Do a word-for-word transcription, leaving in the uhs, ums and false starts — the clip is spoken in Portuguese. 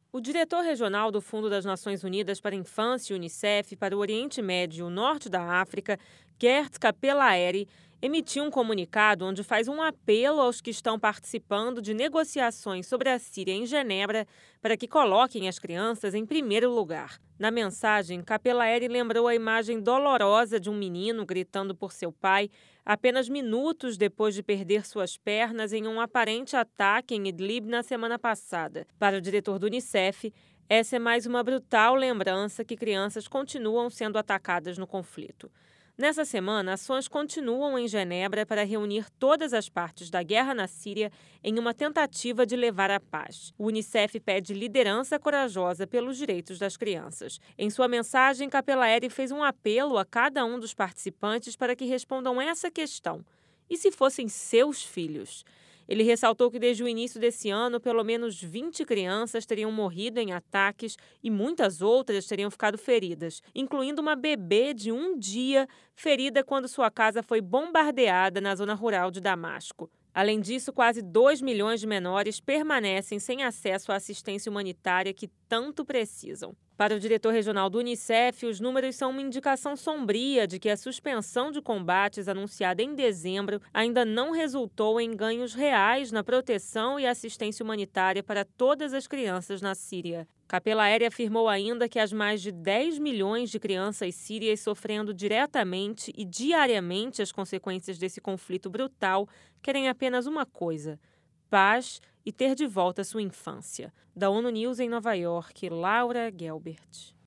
O diretor regional do Fundo das Nações Unidas para a Infância, Unicef, para o Oriente Médio e o Norte da África, Gert Capelaeri, emitiu um comunicado onde faz um apelo aos que estão participando de negociações sobre a Síria em Genebra para que coloquem as crianças em primeiro lugar. Na mensagem, Capelaeri lembrou a imagem dolorosa de um menino gritando por seu pai apenas minutos depois de perder suas pernas em um aparente ataque em Idlib na semana passada. Para o diretor do Unicef, essa é mais uma brutal lembrança que crianças continuam sendo atacadas no conflito. Nessa semana, ações continuam em Genebra para reunir todas as partes da guerra na Síria em uma tentativa de levar a paz. O Unicef pede liderança corajosa pelos direitos das crianças. Em sua mensagem, Capelaeri fez um apelo a cada um dos participantes para que respondam essa questão: e se fossem seus filhos? Ele ressaltou que desde o início desse ano, pelo menos vinte crianças teriam morrido em ataques e muitas outras teriam ficado feridas, incluindo uma bebê de um dia ferida quando sua casa foi bombardeada na zona rural de Damasco. Além disso, quase dois milhões de menores permanecem sem acesso à assistência humanitária que tanto precisam. Para o diretor regional do Unicef, os números são uma indicação sombria de que a suspensão de combates anunciada em dezembro ainda não resultou em ganhos reais na proteção e assistência humanitária para todas as crianças na Síria. Capelaeri afirmou ainda que as mais de dez milhões de crianças sírias sofrendo diretamente e diariamente as consequências desse conflito brutal querem apenas uma coisa: paz e ter de volta sua infância. Da ONU News em Nova York, Laura Gelbert.